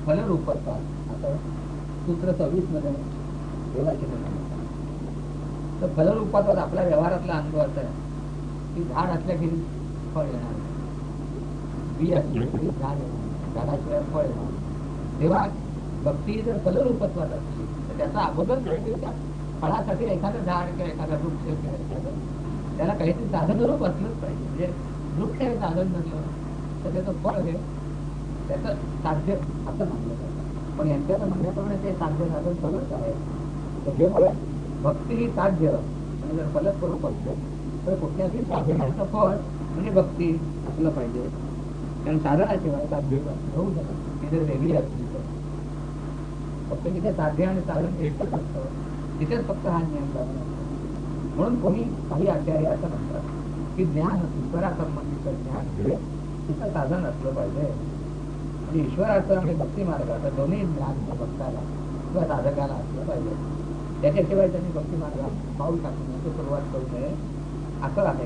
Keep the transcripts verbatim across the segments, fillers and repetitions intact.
फलरूपत्वा. आता सूत्र सव्वीस मध्ये देवाचे तर फलरूपात आपल्या व्यवहारातला अनुभव असा आहे की झाड असल्याखेरी फळ येणार, बी असल्याखेरी झाड येणार, झाडाशिवाय फळ येणार. तेव्हा भक्ती जर फलरूपत्वात असली तर त्याचा अगोदर त्या फळासाठी एखादं झाड किंवा एखादा वृक्ष किंवा एखादं त्याला काहीतरी साधनरूप असलंच पाहिजे. म्हणजे वृक्ष हे साधन नसलं तर त्याचं फळ हे त्याचं साध्य असं मानलं जातं. पण यांच्या म्हणण्याप्रमाणे ते साध्य साधन सगळंच आहे. त्याच्यामुळे भक्ती ही साध्य आणि जर फलस्वरूप असलं तर कुठल्याही साधनाचं फळ म्हणजे भक्ती असलं पाहिजे. कारण साधनाशिवाय साध्य होऊ शकत ती जर वेगळी असली तर फक्त तिथे साध्य आणि साधन एकच असतं, तिथेच फक्त हा नियम लागला. म्हणून कोणी काही आचार्य असं म्हणतात की ज्ञान ईश्वरासंबंधीचं ज्ञान हे तिथं साधन असलं पाहिजे. म्हणजे ईश्वराचं आणि भक्ती मार्गाचं दोन्ही ज्ञान भक्ताला किंवा साधकाला असलं पाहिजे. त्याच्याशिवाय त्यांनी भक्ती मार्गात पाऊल टाकण्याची सुरुवात करू नये असं आहे.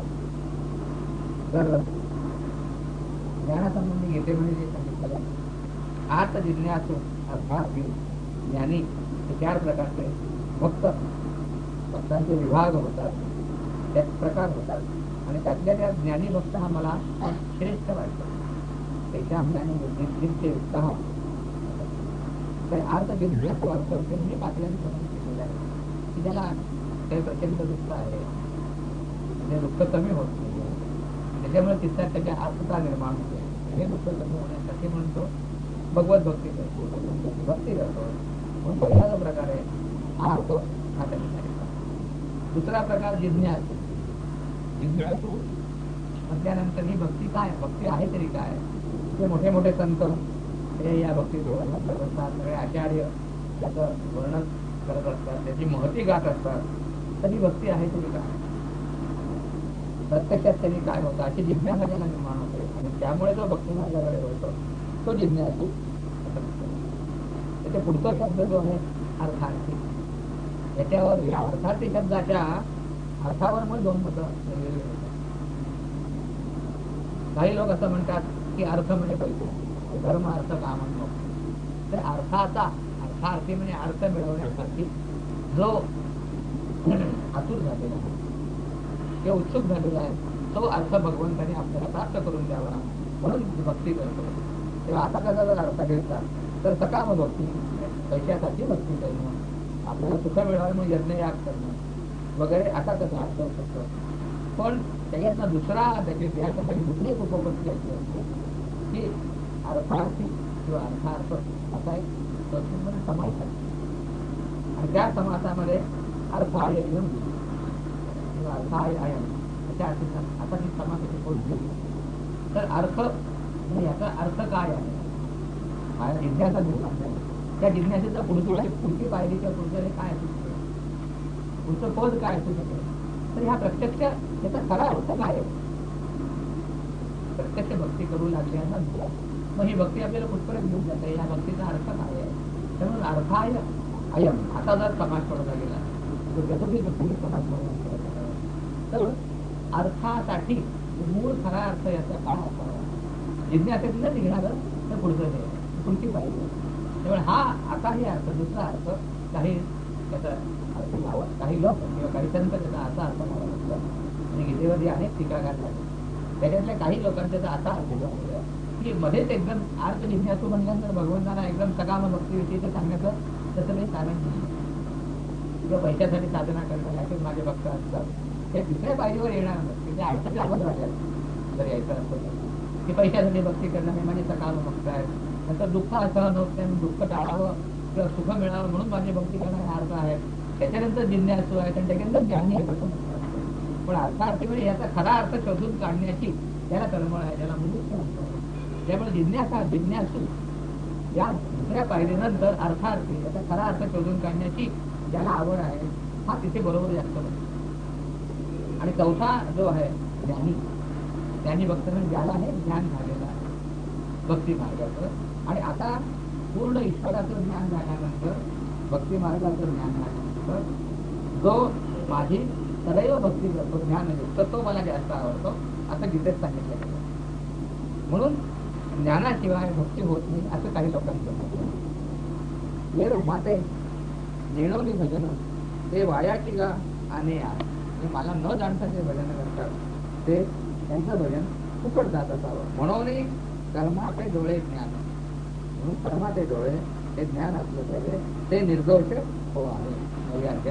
तर ज्ञानासंबंधी गीतेमध्ये जे सांगितलं आत जिज्ञासू अर्थात ज्ञानी हे चार प्रकारचे भक्त भक्तांचे विभाग होतात, त्यात प्रकार होतात. आणि त्यातल्या त्या ज्ञानी भक्त हा मला श्रेष्ठ वाटतो. त्याच्या ज्ञानी नित्य उत्साह अर्थ जिज्ञासू अर्थ म्हणजे पातळ्यांनी केलेला आहे की ज्याला काही प्रचंड दुःख आहे, म्हणजे दुःख कमी होत नाही, त्याच्यामुळे तिथल्या त्याच्या आर्थता निर्माण होते. हे दुःख कमी होण्यासाठी म्हणून तो भगवत भक्ती करतो, भक्ती करतो. म्हणून पहिला जो प्रकार आहे हा होतो हा त्यांनी. दुसरा प्रकार जिज्ञासू. जिज्ञासू म्हटल्यानंतर ही भक्ती काय, भक्ती आहे तरी काय. ते मोठे मोठे संत हे या भक्तीत करत असतात, सगळे आचार्य त्याचं वर्णन करत असतात, त्याची महती गात असतात. तर ही भक्ती आहे तरी काय, प्रत्यक्षात त्यांनी काय होतं अशी जिज्ञासा ज्याला निर्माण होते आणि त्यामुळे जो भक्ती मार्गाकडे वळतो तो जिज्ञासू. त्याच्या पुढचा शब्द जो आहे अर्थार्थी. याच्यावर या अर्थार्थी शब्दाच्या अर्थावर मग दोन मतं वेगवेगळी होतात. काही लोक असं म्हणतात की अर्थ म्हणजे पैसे, धर्म अर्थ काम आणि मोक्ष. तर अर्थाचा अर्थार्थी म्हणजे अर्थ मिळवण्यासाठी जो आतुर झालेला आहे किंवा उत्सुक झालेला आहे तो अर्थ भगवंताने आपल्याला प्राप्त करून द्यावा म्हणून भक्ती करतो. तेव्हा आता कसा जर अर्थ घेतला तर सकाम भक्ती, पैशासाठी भक्ती करणं, आपल्याला सुख मिळावं म्हणून यज्ञयाग करणं वगैरे असा कसा अर्थ होऊ शकतो. पण त्याच्यातला दुसरा त्याची त्यासाठी दुसरी एक उपपत्ती अशी असते की अर्थार्थी किंवा अर्थार्थ असा एक संस्कृतमध्ये समास आहे आणि त्या समासामध्ये अर्थ आहे किंवा अर्थ आहे आयन अशा असा ती समासाची पोहोचली. तर अर्थ म्हणजे याचा अर्थ काय आहे हा जिज्ञासा दिसला. त्या जिज्ञासेचा पुढची पुढची पायरी किंवा पुढचं काय असू शकते, पुढचं पद काय असू शकते. तर ह्या प्रत्यक्ष त्याचा खरा अर्थ काय आहे. प्रत्यक्ष भक्ती करू लागल्यानंतर मग ही भक्ती आपल्याला कुठपर्यंत घेऊन जाते, या भक्तीचा अर्थ काय आहे. त्यामुळे अर्थाय अयम आता जर समाज पडला गेला तर त्याचा पुढे समाज पडला तर अर्थासाठी मूळ खरा अर्थ याचा काय असावा. जिज्ञासेतून जर निघणारं तर पुढचं हे पुढची पाहिजे. त्यामुळे हा असाही अर्थ दुसरा अर्थ काही त्याचा अर्थ लावा, काही लोक किंवा काही संत त्याचा असा अर्थ लावा लागतात. आणि गीतेवरती अनेक टीकाकार झाले. त्याच्यातल्या काही लोकांचा असा अर्थ की मध्येच एकदम अर्थ जिज्ञासू म्हणल्यानंतर भगवंतांना एकदम सकाम भक्तीविषयी सांगण्याचं तसं काही कारण नाही. किंवा पैशासाठी साधना करतात असे माझे भक्त असतात हे दुसऱ्या पायरीवर येणार नसते. ते अर्थ लागत राहतात जर यायचं असतं की पैशासाठी भक्ती करणं हे माझे सकाम भक्त आहे. नंतर दुःख असहन होत नाही, दुःख टाळावं किंवा सुख मिळावं म्हणून माझी भक्ती करणं हा अर्थ आहे. त्याच्यानंतर जिज्ञासू आहे आणि त्याच्यानंतर ज्ञानी आहे. पण अर्थार्थी म्हणजे याचा खरा अर्थ शोधून काढण्याची त्याला तळमळ आहे, त्याला मुलूक म्हणतो. त्यामुळे जिज्ञासा जिज्ञासू या दुसऱ्या पायरीनंतर अर्थार्थी याचा खरा अर्थ शोधून काढण्याची ज्याला आवड आहे हा तिथे बरोबर जास्त बसतो. आणि चौथा जो आहे ज्ञानी, ज्ञानी भक्त म्हणजे ज्याला हे ज्ञान झालेलं आहे भक्ती मार्गाचं. आणि आता पूर्ण ईश्वराचं ज्ञान झाल्यानंतर भक्ती मार्गाचं ज्ञान झाल्यानंतर जो माझी सदैव भक्ती करतो ज्ञान युक्त तो मला जास्त आवडतो असं गीतेत सांगितलं गेलं. म्हणून ज्ञानाशिवाय भक्ती होत नाही असं काही लोकांचं मत आहे. हे माते नेणवली भजन ते वायाची गा आणि मला न जाणता जे भजन करतात ते त्यांचं भजन फुकट जात असावं म्हणून कर्माचे डोळे ज्ञान म्हणून कर्माचे डोळे हे ज्ञान असलं पाहिजे ते निर्दोष हो आहे नव्याच्या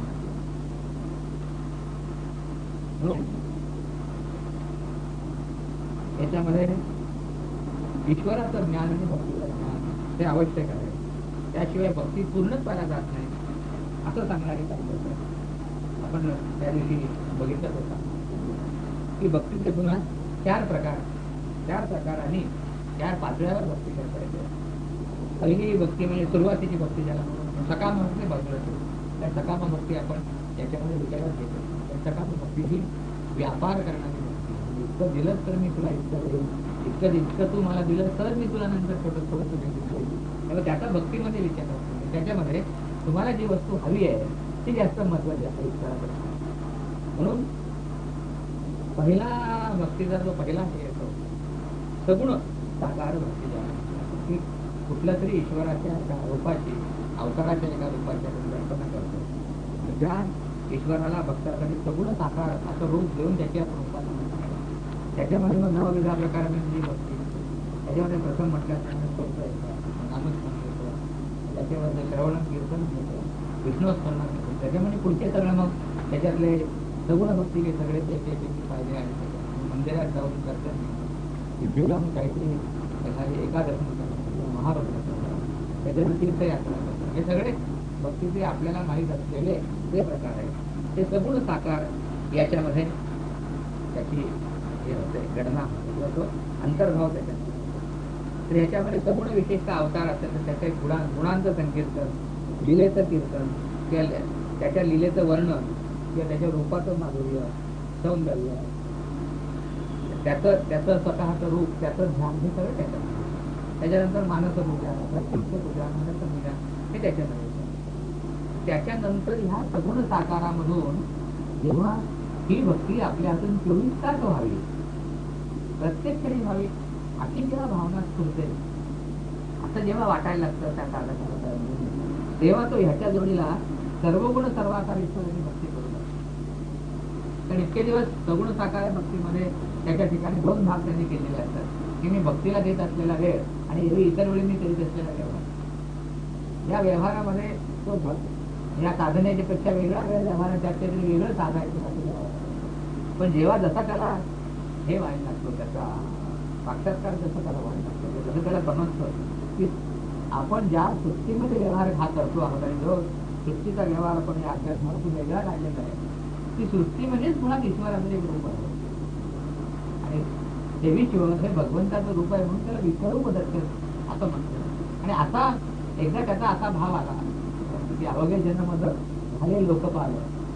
याच्यामध्ये ईश्वराचं ज्ञान आणि भक्तीचं ज्ञान हे आवश्यक आहे. त्याशिवाय भक्ती पूर्णच पाहिला जात नाही असं सांगणारी काही आपण त्या दिवशी बघितलंच होता की भक्तीचे पुन्हा चार प्रकार चार प्रकारांनी चार पातळ्यावर भक्ती करता येते. पहिली भक्ती म्हणजे सुरुवातीची भक्ती ज्याला म्हणून सकाम भक्ती बाजूला ठेवू त्या सकाम भक्ती आपण याच्यामध्ये विचारात घेतो. त्या सकाम भक्ती ही व्यापार करणारी भक्ती. इतकं दिलंच तर मी तुला इतकं देईन, इतकं इतकं तू मला दिलं तर मी तुला नंतर थोडं थोडं तुझे देईन. तेव्हा त्याचा भक्तीमध्ये विचार असतो. त्याच्यामध्ये तुम्हाला जी वस्तू हवी आहे ती जास्त महत्वाची आहे ईश्वराकडे. म्हणून पहिला भक्तीचा जो पहिला हे येतो सगुण साकार भक्ती की कुठल्या तरी ईश्वराच्या एका रूपाची अवताराच्या एका रूपाच्या कल्पना करतो. ज्या ईश्वराला भक्ताकडे सगुण साकार असं रूप देऊन त्याच्या रूपात त्याच्यामध्ये मग नवविधा प्रकाराने जी भक्ती त्याच्यामध्ये प्रथम म्हटल्याप्रमाणे स्तोत्र येतं, नामस्मरण येतं, त्याच्यामध्ये श्रवण कीर्तन येतं, विष्णुस्मरण येतं. त्याच्यामध्ये पुढचे सगळं मग त्याच्यातले सगुण भक्ती हे सगळे त्याचे फायदे आहेत. मंदिरात जाऊन दर्शन घेऊन काहीतरी एखादी एकादशी महाराष्ट्र त्याच्यामध्ये तीर्थयात्रा करतात. हे सगळे भक्तीचे आपल्याला माहीत असलेले जे प्रकार आहेत ते सगुण साकार याच्यामध्ये त्याची हे होते गणना किंवा तो अंतर्भाव त्याच्यात. तर ह्याच्यामध्ये सगुण विशेषतः अवतार असतात तर त्याच्या गुणा गुणांचं संकीर्तन, लीलेचं कीर्तन किंवा त्याच्या लीलेचं वर्णन किंवा त्याच्या रूपाचं माधुर्य, सौंदर्य, त्याचं त्याचं स्वतःचं रूप, त्याचं ध्यान हे सगळं त्याच्यात. त्याच्यानंतर मानसपूजा, पूजा, मानसपूजा हे त्याच्यामध्ये. त्याच्यानंतर ह्या सगुण साकारामधून जेव्हा ही भक्ती आपल्या हातून चोवीस तास व्हावी, प्रत्येक क्षणी व्हावी अशी जेव्हा भावना स्फुरते असं जेव्हा वाटायला लागतं त्या साधकाला तेव्हा तो ह्याच्या जोडीला सर्वगुण सर्वाकार ईश्वराची भक्ती करू लागतो. कारण इतके दिवस सगुण साकार भक्तीमध्ये त्याच्या ठिकाणी दोन भाग त्यांनी केलेले असतात की मी भक्तीला देत असलेला वेळ आणि एरवी इतर वेळी मी करीत असलेला व्यवहार. या व्यवहारामध्ये तो या साधनेच्या पेक्षा वेगळा वेळ व्यवहार त्यात काहीतरी वेगळं साधायचं. पण जेव्हा जसा त्याला हे व्हायला लागतो त्याचा साक्षात्कार जसं त्याला व्हायला लागतो जसं त्याला समजतं की आपण ज्या सृष्टीमध्ये व्यवहार हा करतो आहोत आणि जो सृष्टीचा व्यवहार आपण या अध्यात्मातून वेगळा काढलेला आहे ती सृष्टी म्हणजेच मुळात ईश्वराचं एक रूप आहे. आणि देवी शिव हे भगवंताचं रूप आहे म्हणून त्याला विश्वरूप दर्शन असं म्हणतात. आणि आता एकदा त्याचा असा भाव आला की अवघ्या जन्मामध्ये झाले लोकपाल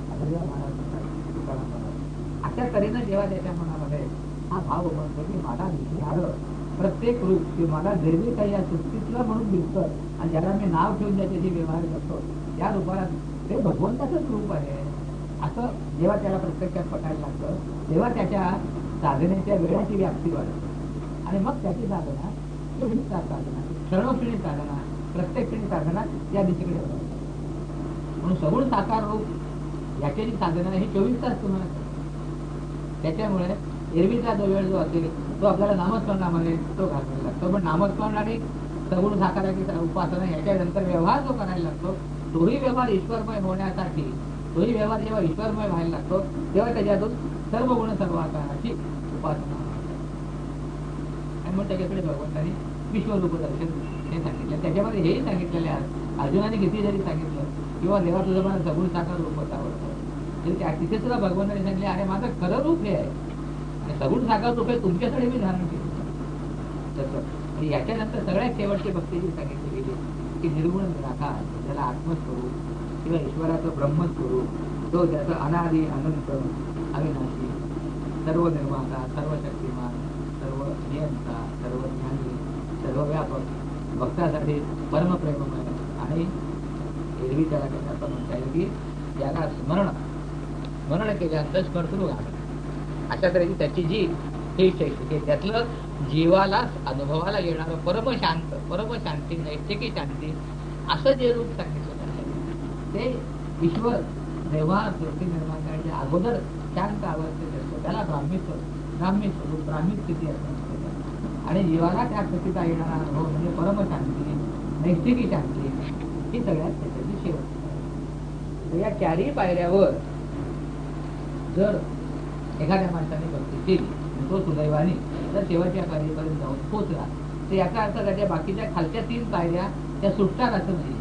अशा तऱ्हेनं जेव्हा त्याच्या मनामध्ये हा भाव म्हणतो की मला दिसणारं प्रत्येक रूप की मला जे जे काही या सृष्टीतलं म्हणून दिसतं आणि ज्याला मी नाव ठेवून त्याच्याशी व्यवहार करतो त्या रूपाला ते भगवंताचंच रूप आहे असं जेव्हा त्याला प्रत्यक्षात पटायला लागतं तेव्हा त्याच्या साधनेच्या वेळाची व्याप्ती वाढते. आणि मग त्याची साधना चोवीस तास साधना, क्षणोक्षणी साधना, प्रत्येक क्षणी साधना या दिशेकडे होतात. म्हणून सगुण साकार रूप याची साधना ही चोवीस तास तुम्हाला. त्याच्यामुळे एरवीचा जो वेळ जो असेल तो आपल्याला नामस्मरणामध्ये तो घालवायला लागतो. पण नामस्मरण आणि सगुण साकाराची उपासना याच्यानंतर व्यवहार जो करायला लागतो तोही व्यवहार ईश्वरमय होण्यासाठी तोही व्यवहार जेव्हा ईश्वरमय व्हायला लागतो तेव्हा त्याच्यातून सर्व गुण सर्व आकाराची उपासना. आणि मग त्याच्याकडे भगवंतांनी विश्वरूप दर्शन हे सांगितलं. त्याच्यामध्ये हेही सांगितलेले आहे अर्जुनाने किती जरी सांगितलं किंवा देवा तुझं मला सगुण साकार रूपच आवडतं तरी त्या तिथे सुद्धा भगवंतांनी सांगितले अरे माझं खरं रूप हे आहे आणि सगुण साकार रूप हे तुमच्याकडे मी धारण केलं तसं. आणि याच्यानंतर सगळ्यात शेवटची भक्ती जी सांगितली गेली की निर्गुण निराकार ज्याला आत्मस्वरूप किंवा ईश्वराचं ब्रह्मस्वरूप तो ज्याचं अनादि अनंत अविनाशी सर्व निर्माता सर्व शक्तिमान सर्व नियंता सर्व ज्ञानी सर्व व्यापक भक्तासाठी परमप्रेममय आणि एरवी त्याला काही असं म्हणता येईल की ज्याला स्मरण स्मरण केल्यानंतर स्मर्तृ आहे अशा तऱ्हेची त्याची जी हे चैतन्य, त्यातलं जीवाला अनुभवाला येणारं परमशांत, परमशांती, नैतिकी शांती असं जे रूप सांगितलं आहे ते ईश्वर जेव्हा सृष्टी निर्माण करण्याच्या अगोदर शांत अवस्थेत असतो त्याला ब्राह्मीस्व ब्राह्मी स्वरूप ब्राह्मी स्थिती असते. आणि जीवाला त्या स्थितीचा येणारा अनुभव म्हणजे परमशांती, नैतिकी शांती ही सगळ्यात त्याच्याची शेवट. तर या चारही पायऱ्यावर जर एखाद्या माणसाने भक्ती केली तो सुदैवाने तर शेवटच्या पायरीपर्यंत जाऊन पोचला तर याचा अर्थ त्याच्या बाकीच्या खालच्या तीन पायऱ्या त्या सुटतात असं नाही.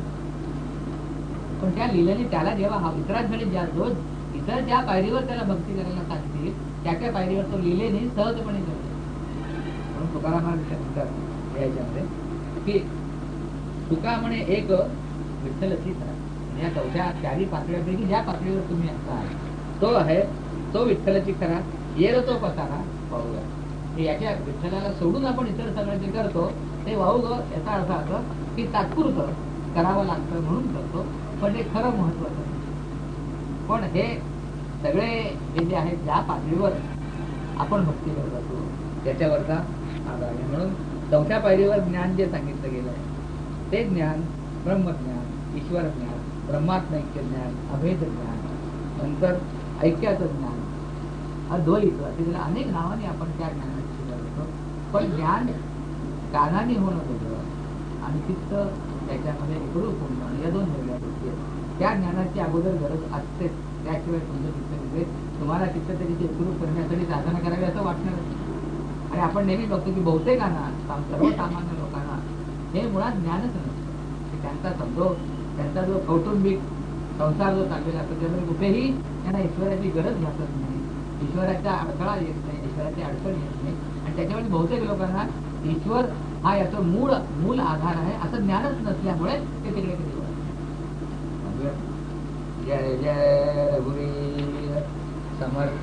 पण त्या लिहिल्याने त्याला जेव्हा हा इतरांकडे ज्या रोज इतर ज्या पायरीवर त्याला भक्ती करायला सांगतील त्या त्या पायरीवर तो लिहिलेने सहजपणे करतो. म्हणून तुकारामांच्या म्हणतात याच्यामध्ये की तुका म्हणे एक विठ्ठलची करा. या चौथ्या चारी पातळीपैकी ज्या पातळीवर तुम्ही असाल तो आहे तो विठ्ठलाची खरा येर तो पसारा पाहूया. याच्या विठ्ठलाला सोडून आपण इतर सगळं जे करतो ते वाहू याचा अर्थ असा की तात्पुरतं करावं लागतं म्हणून करतो पण ते खरं महत्वाचं नाही. पण हे सगळे हे जे आहेत ज्या पातळीवर आपण भक्ती करत असतो त्याच्यावरचा आधार आहे. म्हणून चौथ्या पायरीवर ज्ञान जे सांगितलं गेलं आहे ते ज्ञान ब्रह्मज्ञान, ईश्वर ज्ञान, ब्रह्मात्मैक्य ज्ञान, अभेद ज्ञान, नंतर ऐक्याचं ज्ञान, अद्वैत असे त्याला अनेक नावाने आपण त्या ज्ञानाची शिकार करतो. पण ज्ञान कानाने होणं वेगळं आणि चित्त त्याच्यामध्ये एकरूप होणं या दोन वेगळ्या गोष्टी आहेत. त्या ज्ञानाची अगोदर गरज असतेच, त्याशिवाय तुमचं चित्त म्हणजे तुम्हाला चित्त त्याची एकरूप करण्यासाठी साधना करावी असं वाटणार. आणि आपण नेहमी बघतो की बहुतेकांना सर्वसामान्य लोकांना हे मुळात ज्ञानच नसतं. त्यांचा समजो त्यांचा जो कौटुंबिक संसार जो चाललेला असतो त्यामुळे कुठेही त्यांना ईश्वराची गरज भासत नाही, ईश्वराचा अडथळा येत नाही, ईश्वराची अडचण येत नाही. आणि त्याच्यामुळे बहुतेक लोकांना ईश्वर हा याचा मूळ मूल आधार आहे असं ज्ञानच नसल्यामुळे ते तिकडे कधी वळतात. जय जय रघुवीर समर्थ.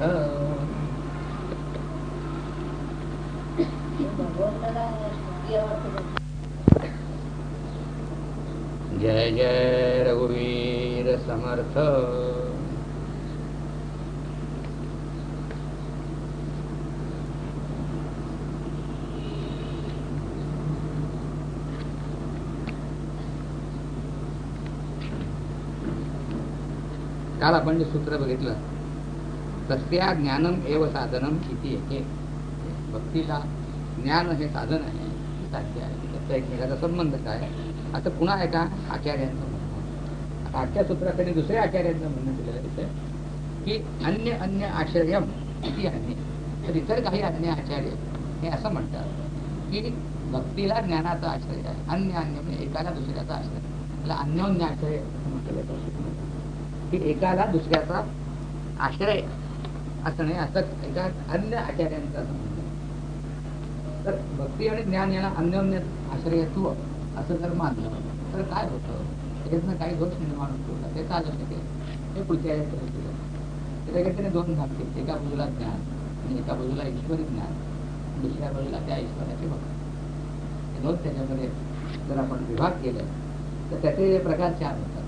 जय जय रघुवीर समर्थ. काल आपण जे सूत्र बघितलं तस्या ज्ञानम एव साधनम किती एके. भक्तीला ज्ञान हे साधन आहे, साध्य आहे, त्याचा एकमेकाचा संबंध काय आता पुन्हा एका आचार्यांचं म्हणणं. आता आजच्या सूत्राकडे दुसऱ्या आचार्यांचं म्हणणं दिलेलं तिथं की अन्य अन्य आश्रयम किती आहे. तर इतर काही अन्य आचार्य हे असं म्हणतात की भक्तीला ज्ञानाचा आश्रय आहे. अन्य अन्य म्हणजे एकाला दुसऱ्याचा आश्रय, त्याला अन्योन्य आश्रय म्हटलं जातं की एकाला दुसऱ्याचा आश्रय असणे असं एका अन्य आचार्यांचं असं म्हणणं. तर भक्ती आणि ज्ञान याला अन्योन्य आश्रयत्व असं जर मानलं तर काय होतं, त्याच्यातनं काही दोष निर्माण होतो का, ते चालू शकेल. हे पुढच्या त्याच्याकडे दोन भाग केले, एका बाजूला ज्ञान आणि एका बाजूला ईश्वरी ज्ञान, दुसऱ्या बाजूला त्या ईश्वराची भक्ती. हे दोन त्याच्यामध्ये जर आपण विभाग केले तर त्याचे प्रकार चार होतात.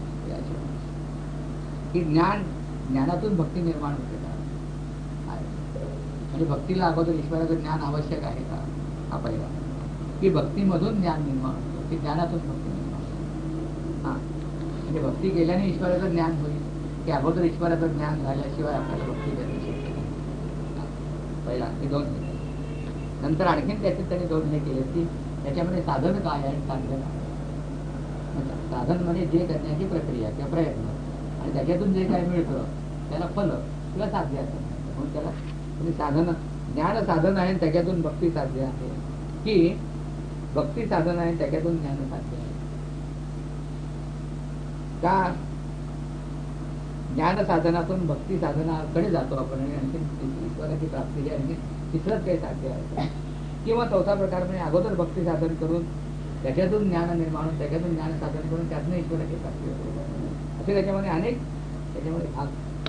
की ज्ञान ज्ञानातून भक्ती निर्माण होते का, म्हणजे भक्तीला अगोदर ईश्वराचं ज्ञान आवश्यक आहे का हा पहिला. की भक्तीमधून ज्ञान निर्माण होतं की ज्ञानातून भक्ती निर्माण होते. हां म्हणजे भक्ती केल्याने ईश्वराचं ज्ञान होईल की अगोदर ईश्वराचं ज्ञान झाल्याशिवाय आपल्याला भक्ती करू शकते. पहिला हे दोन. नंतर आणखीन त्याचे त्याने दोन हे केले की त्याच्यामध्ये साधन काय आहे, साधन काय. साधन म्हणजे जे करण्याची प्रक्रिया किंवा प्रयत्न आणि त्याच्यातून जे काय मिळतं त्याला फल किंवा साध्य असतं. म्हणून त्याला म्हणजे साधन ज्ञान साधन आहे त्याच्यातून भक्ती साध्य आहे की भक्ती साधन आहे त्याच्यातून ज्ञान साध्य आहे. का ज्ञान साधनातून भक्ती साधनाकडे जातो आपण आणि आणखी ईश्वराची प्राप्ती आणखी तिसरंच काही साध्य आहे. किंवा चौथा प्रकार म्हणजे अगोदर भक्ती साधन करून त्याच्यातून ज्ञान निर्माण होऊन त्याच्यातून ज्ञान साधन करून त्यातनं ईश्वराची प्राप्ती होते. असे त्याच्यामध्ये अनेक त्याच्यामध्ये भाग.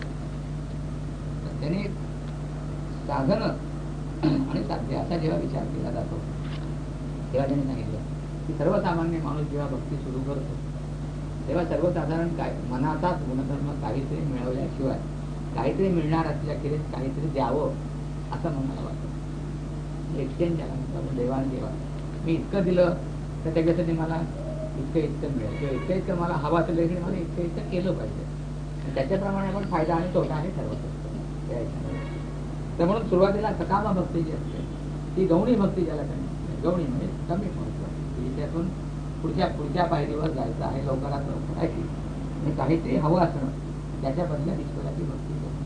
त्याने साधन आणि साध्य असा जेव्हा विचार केला जातो तेव्हा त्याने सांगितलं की सर्वसामान्य माणूस जेव्हा भक्ती सुरू करतो तेव्हा सर्वसाधारण काय मनाचाच गुणधर्म काहीतरी मिळवल्याशिवाय काहीतरी मिळणार असल्याखेरीज काहीतरी द्यावं असं मनाला वाटतं. एक्सचेंज झाला म्हणतो देवाणघेवाण. मी इतकं दिलं तर त्याच्यासाठी मला इतकं इतकं मिळेल किंवा इतकं इतकं मला हवं असेल की मला इतकं इतकं केलं पाहिजे. त्याच्याप्रमाणे आपण फायदा आणि तोटा हे ठरवत असतो त्या ह्याच्यामध्ये. तर म्हणून सुरुवातीला सकाम भक्ती जी असते ती गौणी भक्ती ज्याला कमी, गौणी म्हणजे कमी महत्व, की त्यातून पुढच्या पुढच्या पायरीवर जायचं आहे, लवकरात लवकर आहे की म्हणजे काहीतरी हवं असणं, त्याच्या बदल्यात ईश्वराची भक्ती करणं.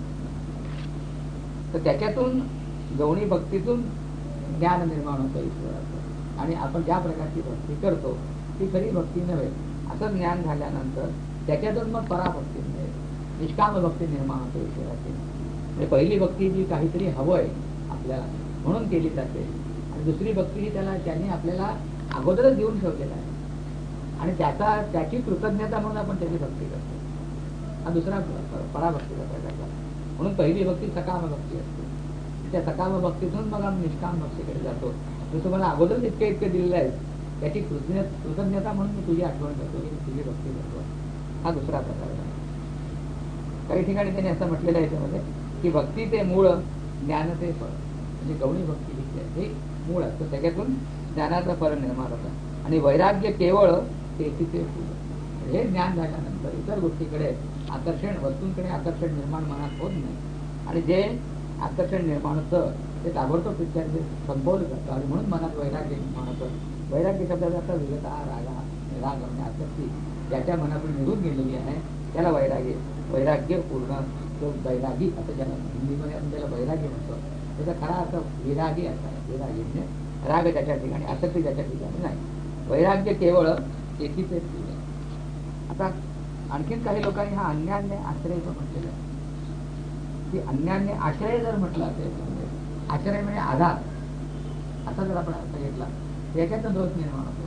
तर त्याच्यातून गौणी भक्तीतून ज्ञान निर्माण होतं ईश्वराचं, आणि आपण ज्या प्रकारची भक्ती करतो ती खरी भक्ती नव्हे असं ज्ञान झाल्यानंतर त्याच्यातून मग पराभक्ती मिळेल, निष्काम भक्ती निर्माण होते ईश्वराची. म्हणजे पहिली भक्ती जी काहीतरी हवं आहे आपल्याला म्हणून केली जाते, आणि दुसरी भक्ती ही त्याला त्याने आपल्याला अगोदरच देऊन ठेवलेला आहे आणि त्याचा त्याची कृतज्ञता म्हणून आपण त्याची भक्ती करतो. हा दुसरा पराभक्तीचा प्रकार झाला. म्हणून पहिली भक्ती सकाम भक्ती असते. त्या सकाम भक्तीतून मग आम्ही निष्काम भक्तीकडे जातो. मी तुम्हाला अगोदरच इतके इतके दिलेलं आहे, त्याची कृतज्ञ कृतज्ञता म्हणून मी तुझी आठवण करतो की तुझी भक्ती करतो. हा दुसरा प्रकार झाला. काही ठिकाणी त्यांनी असं म्हटलेलं आहे याच्यामध्ये की भक्ती ते मूळ, ज्ञान ते फळ. म्हणजे गौणी भक्ती जी आहे हे मूळ असतं, त्याच्यातून ज्ञानाचं फळ निर्माण होतं, आणि वैराग्य केवळ तेची ते फुल. हे ज्ञान झाल्यानंतर इतर गोष्टीकडे आकर्षण, वस्तूंकडे आकर्षण निर्माण मनात होत नाही, आणि जे आकर्षण निर्माण होतं ते ताबडतोब विचार संपवलं जातं, आणि म्हणून मनात वैराग्य निर्माण होतं. वैराग्य शब्दाचा अर्थ विगता, रागा, राग म्हणजे आसक्ती ज्याच्या मनातून निघून गेलेली आहे त्याला वैराग्य, वैराग्य पूर्ण जो वैरागी असं ज्याला हिंदीमध्ये आपण त्याला वैराग्य म्हणतो, त्याचा खरा अर्थ विरागी असा आहे. विरागी म्हणजे राग त्याच्या ठिकाणी, आसक्ती त्याच्या ठिकाणी नाही. वैराग्य केवळ एकीच एक फुल. आता आणखीन काही लोकांनी हा अन्यान्य आश्रय जो म्हटलेला आहे, की अन्यान्य आश्रय जर म्हटलं असेल, आश्रय म्हणजे आधार, असा जर आपण अर्थ घेतला याच्यातून दोष निर्माण होतो.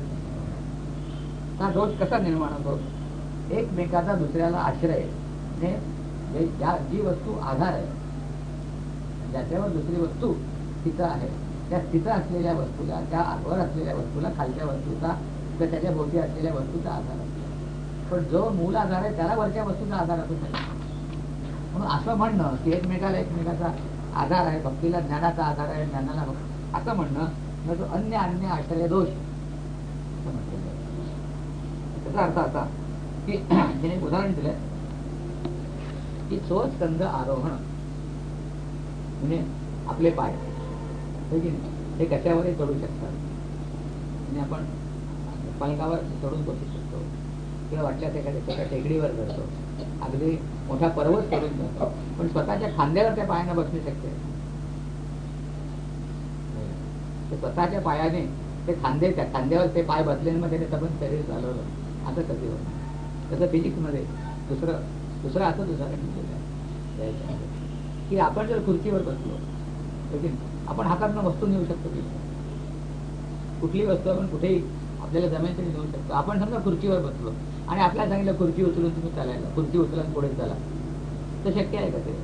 हा दोष कसा निर्माण होतो? एकमेकाचा दुसऱ्याला आश्रय म्हणजे ज्या जी वस्तू आधार आहे, ज्याच्यावर दुसरी वस्तू स्थित आहे, त्या स्थित असलेल्या वस्तूला, त्या वर असलेल्या वस्तूला खालच्या वस्तूचा किंवा त्याच्या भोवती असलेल्या वस्तूचा आधार असतो. पण जो मूळ आधार आहे त्याला वरच्या वस्तूचा आधार असू शकतो. म्हणून असं म्हणणं की एकमेकाला एकमेकाचा आधार आहे, भक्तीला ज्ञानाचा आधार आहे, ज्ञानाला असं म्हणणं म्हणजे तो अन्य अन्य आश्रय दोष असं म्हटलेलं आहे. त्याचा अर्थ असा की तिने उदाहरण दिलं की स्वस्कंद आरोहण म्हणजे आपले पाय हे कशावरही चढू शकतात. म्हणजे आपण पलंगावर चढून बसू शकतो किंवा वाटल्यास एखाद्या छोट्या टेकडीवर जातो, अगदी मोठा पर्वत चढून जातो, पण स्वतःच्या खांद्यावर त्या पायानं बसणं शक्य आहे. स्वतःच्या पायाने ते खांदे, त्या खांद्यावर ते पाय बसले मग त्याने सबंध शरीर चालवलं, असं कधी होतं. तसं फिजिक्समध्ये दुसरं दुसरं असं उदाहरण दिलेलं आहे की आपण जर खुर्चीवर बसलो तर आपण हातातनं वस्तू नेऊ शकतो की कुठली वस्तू आपण कुठेही आपल्याला जमेल तरी नेऊ शकतो. आपण समजा खुर्चीवर बसलो आणि आपल्याला सांगितलं खुर्ची उचलून तुम्ही चालायला, खुर्ची उचलून पुढे चाला, तर शक्य आहे का ते?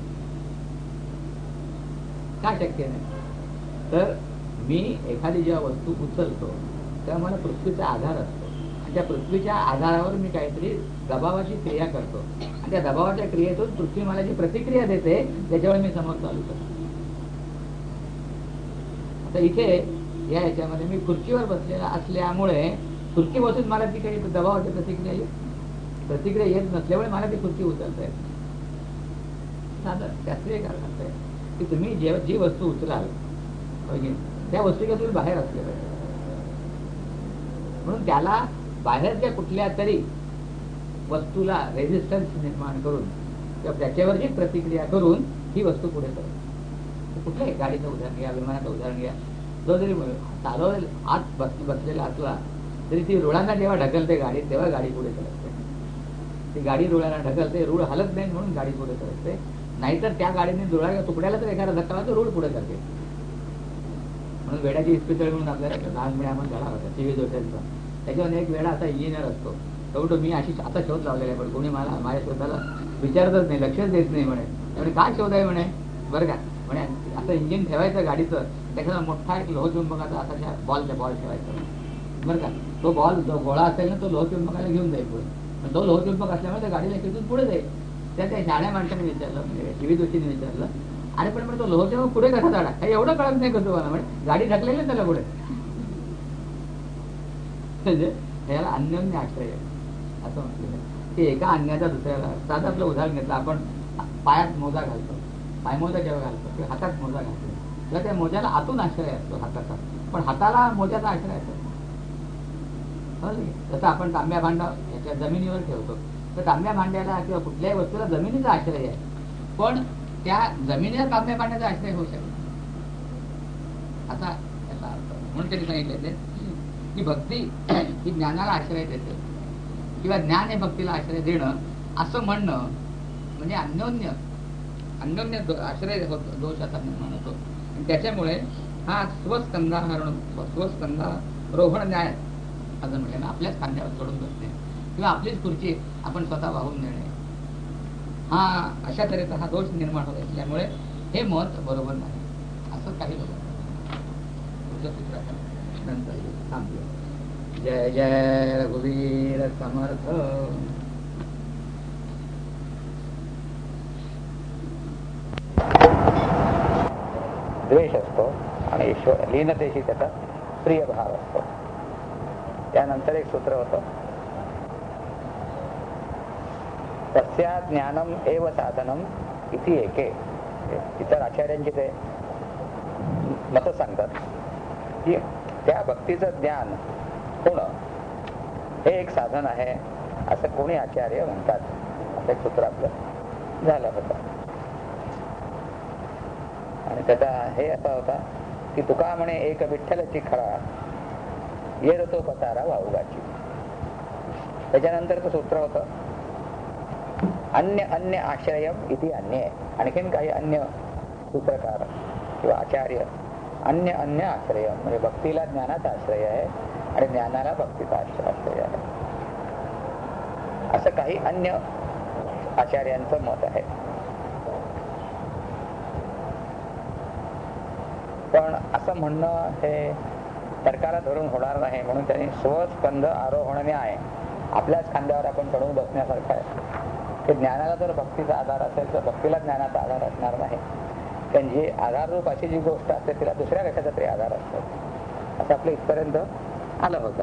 का शक्य नाही? तर मी एखादी जेव्हा वस्तू उचलतो तेव्हा मला पृथ्वीचा आधार असतो, आणि त्या पृथ्वीच्या आधारावर मी काहीतरी दबावाची क्रिया करतो, आणि त्या दबावाच्या क्रियेतून पृथ्वी मला जी प्रतिक्रिया देते त्याच्यावर मी समोर चालू करतो. आता इथे या ह्याच्यामध्ये मी खुर्चीवर बसलेला असल्यामुळे खुर्ची बसून मला ती काही दबावाची प्रतिक्रिया येत प्रतिक्रिया येत नसल्यामुळे मला ती खुर्ची उचलता येते. साधं शास्त्रीय कारण असं आहे की तुम्ही जे जी वस्तू उचलाल त्या वस्तूच्या तुम्ही बाहेर असले पाहिजे, म्हणून त्याला बाहेरच्या कुठल्या तरी वस्तूला रेझिस्टन्स निर्माण करून किंवा त्याच्यावरची प्रतिक्रिया करून ही वस्तू पुढे करतो. कुठल्याही गाडीचं उदाहरण घ्या, विमानाचं उदाहरण घ्या, जो जरी चालव आत बस बसलेला असला तरी ती रुळांना जेव्हा ढकलते गाडी तेव्हा गाडी पुढे सरकते. ती गाडी रुळांना ढकलते, रूळ हलत नाही म्हणून गाडी पुढे सरकते, नाहीतर त्या गाडीने रुळाच्या तुकड्याला तर एखादा धक्का तर रूळ पुढे करते. म्हणून वेड्याची इस्पितळ म्हणून आपल्याला लहानपणी आपण झाला होता टी व्ही जोट्यांचा, त्याच्यावर एक वेळा असा इंजिनियर असतो, तो मी अशी आता शोध लावलेला आहे, पण कोणी मला माझ्या शोधाला विचारतच नाही, लक्षच देत नाही. म्हणे त्यामुळे काय शोध आहे म्हणे, बरं का म्हणे असं इंजिन ठेवायचं गाडीचं, त्याच्यावर मोठा एक लोहचुंबकाचा असा बॉलचा बॉल ठेवायचा, बरं का. तो बॉल जो गोळा असेल ना तो लोहचुंबकाला घेऊन जाईल पुढे, तो लोहचुंबक असल्यामुळे त्या गाडीला खेचून पुढे जाईल. त्या त्या शाळ्या माणसाने विचारलं, म्हणजे टी व्ही जोशीने विचारलं, आणि पण म्हणतो लोह तेव्हा पुढे कसा झाला काही एवढं कळत नाही कसं मला म्हणजे गाडी ढकलेली त्याला पुढे. म्हणजे याला अन्योन्य आश्रय असं म्हटलेलं की एका अन्याचा दुसऱ्याला. साधं आपलं उदाहरण घेतलं, आपण पायात मोजा घालतो, पायमोजा जेव्हा घालतो किंवा हातात मोजा घालतो तेव्हा त्या मोज्याला आतून आश्रय असतो हाताचा, पण हाताला मोज्याचा आश्रय असतो. जसं आपण तांब्या भांडा याच्या जमिनीवर ठेवतो तर तांब्या भांड्याला किंवा कुठल्याही वस्तूला जमिनीचा आश्रय आहे, पण त्या जमिनीला तांब्या भांड्याचा आश्रय होऊ शकतो असा याचा अर्थ. म्हणून त्यांनी सांगितले की भक्ती ही ज्ञानाला आश्रय देते किंवा ज्ञान हे भक्तीला आश्रय देणं असं म्हणणं म्हणजे अन्योन्य अन्योन्य आश्रय होतो, दोष असा निर्माण होतो. आणि त्याच्यामुळे हा स्वस्कंधारोहण स्वस्कंधारोहण न्याय असं म्हटलं, आपल्याच खांद्यावर सोडून बसणे किंवा आपलीच खुर्ची आपण स्वतः वाहून नेणे, हा अशा तऱ्हेचा हा दोष निर्माण होत असल्यामुळे हे मत बरोबर नाही असं काही बरोबर नंतर थांबलो. जय जय रघुवीर समर्थ. द्वेष असतो आणि ईश्वर लीनतेशी त्याचा प्रिय भाव असतो. त्यानंतर एक सूत्र होतं, तस्या ज्ञानम एव साधनम इति एके. इतर आचार्यांचे ते मत सांगतात की त्या भक्तीचं ज्ञान होणं हे एक साधन आहे असं कोणी आचार्य म्हणतात. असं एक सूत्र आपलं झालं होतं. आणि त्याचा हे असा होता की तुका म्हणे एक विठ्ठलची खरा येर तो पतारा वाऊगाची. त्याच्यानंतरचं सूत्र होतं अन्य अन्य आश्रयम इति अन्य. आणखीन काही अन्य सूत्रकार किंवा आचार्य अन्य अन्य आश्रय म्हणजे भक्तीला ज्ञानाचा आश्रय आहे आणि ज्ञानाला भक्तीचा आश्रय आहे असं काही अन्य आचार्यांचं मत आहे. पण असं म्हणणं हे तर्काला धरून होणार नाही, म्हणून त्यांनी स्वस्कंध आरोहण न्याय आपल्याच खांद्यावर आपण चढवून बसण्यासारखं आहे की ज्ञानाला जर भक्तीचा आधार असेल तर भक्तीला ज्ञानाचा आधार असणार नाही. त्यांची आधाररूप अशी जी गोष्ट असते तिला दुसऱ्या कशाचा तरी आधार असतो. असं आपलं इथपर्यंत आलं होतं.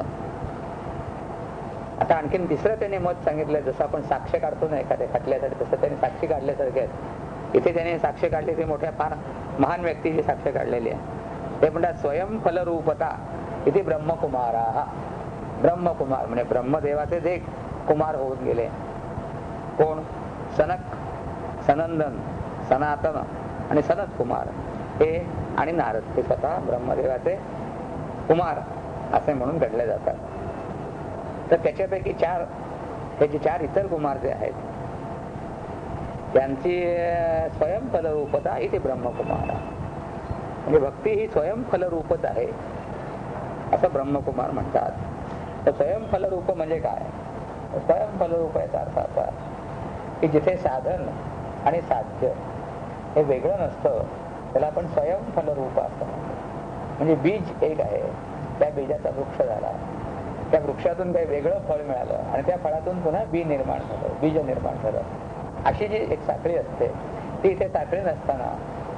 आता आणखीन तिसरं त्यांनी मत सांगितलं, जसं आपण साक्ष काढतो ना एखाद्या खटल्यासाठी तसं त्यांनी साक्षी काढल्यासारखे आहेत. इथे त्यांनी साक्ष काढली ती मोठ्या फार महान व्यक्तीची साक्ष काढलेली आहे. ते म्हणतात स्वयंफलरूपता इथे ब्रह्मकुमारा. ब्रह्मकुमार म्हणजे ब्रह्मदेवाचे जे कुमार होऊन गेले कोण? सनक, सनंदन, सनातन आणि सनत कुमार हे आणि नारद हे स्वतः ब्रह्मदेवाचे कुमार असे म्हणून घडले जातात. तर त्याच्यापैकी चार त्याचे चार इतर कुमार जे आहेत त्यांची स्वयंफलरूपता इथे ब्रह्मकुमार म्हणजे भक्ती ही स्वयंफलरूपच आहे असं ब्रह्मकुमार म्हणतात. तर स्वयंफलरूप म्हणजे काय? स्वयंफलरूप याचा अर्थ असा की जिथे साधन आणि साध्य हे वेगळं नसतं त्याला आपण स्वयंफलरूप असं म्हणजे बीज एक आहे, त्या बीजाचा वृक्ष झाला, त्या वृक्षातून काही वेगळं फळ मिळालं आणि त्या फळातून पुन्हा बी निर्माण झालं, बीज निर्माण झालं. अशी जी एक साखळी असते ती इथे साखळी नसताना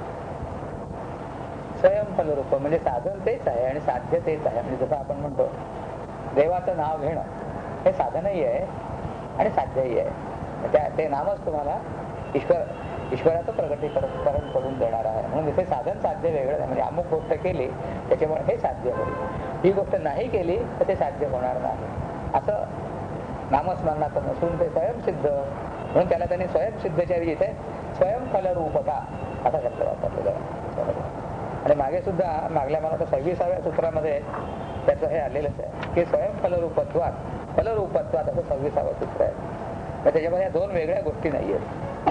स्वयंफलरूप म्हणजे साधन तेच आहे आणि साध्य तेच आहे. म्हणजे जसं आपण म्हणतो देवाचं नाव घेणं हे साधनही आहे आणि साध्यही आहे. त्या ते नामच तुम्हाला ईश्वर ईश्वराचं प्रगटीकरण करून देणार आहे. म्हणून इथे साधन साध्य वेगळं आहे. म्हणजे अमुक गोष्ट केली त्याच्यामुळे हे साध्य होईल, ही गोष्ट नाही केली तर ते साध्य होणार नाही असं नामस्मरणाचं नसून ते स्वयंसिद्ध. म्हणून त्याला त्यांनी स्वयंसिद्धच्या इथे स्वयंफलरूपता असा शब्द वापरलेला. आणि मागे सुद्धा मागल्या मला सव्वीसाव्या सूत्रामध्ये त्याचं हे आलेलंच आहे की स्वयंफलरूपत्वात फलरूपत्वात असं सव्वीसावं सूत्र आहे. तर त्याच्यामध्ये दोन वेगळ्या गोष्टी नाही आहेत.